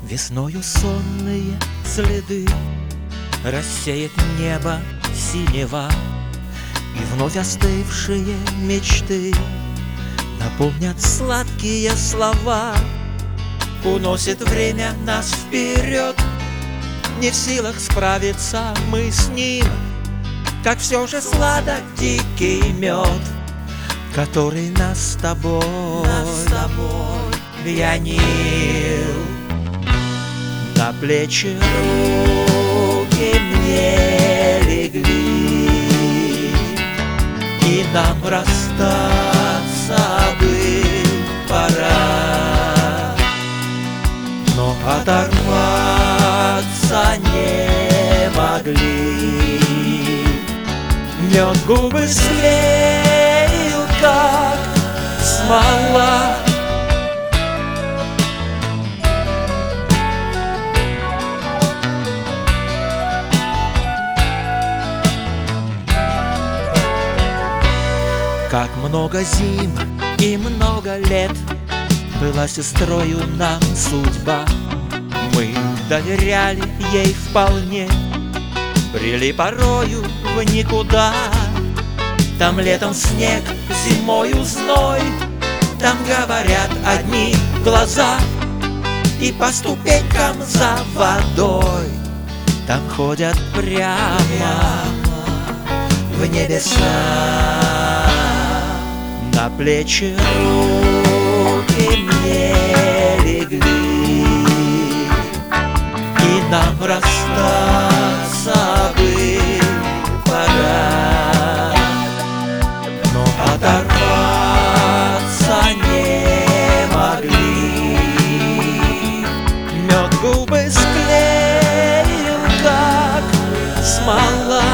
Весною сонные следы рассеет небо синева, и вновь остывшие мечты наполнят сладкие слова. Уносит время нас вперед, не в силах справиться мы с ним, как все же сладок дикий мед, который нас с тобой пьянил. На плечи руки мне легли, и нам расстаться бы пора, но оторваться не могли. Мед губы склеил, как смола. Как много зим и много лет была сестрою нам судьба. Мы доверяли ей вполне, брели порою в никуда. Там летом снег, зимою зной, там говорят одни глаза, и по ступенькам за водой там ходят прямо в небеса. На плечи руки мне легли, и нам расстаться бы пора, но оторваться не могли. Мед губы склеил, как смола.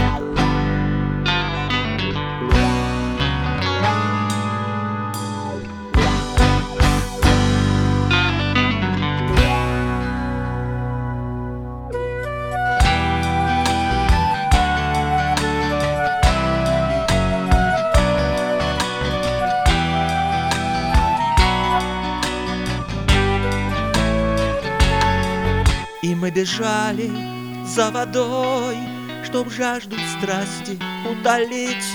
И мы бежали за водой, чтоб жажду страсти утолить.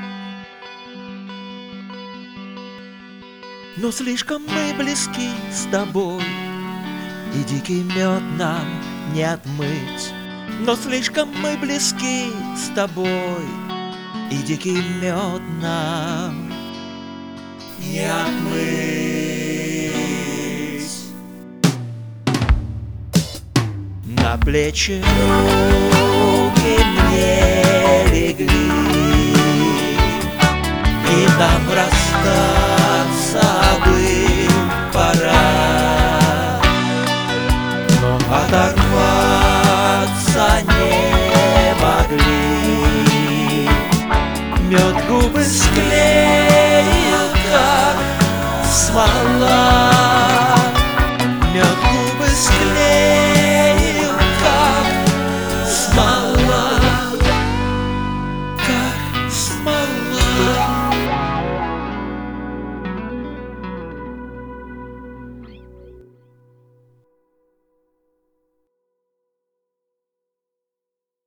Но слишком мы близки с тобой, и дикий мед нам не отмыть. Но слишком мы близки с тобой, и дикий мед нам не отмыть. На плечи руки мне легли, и нам расстаться бы пора, но оторваться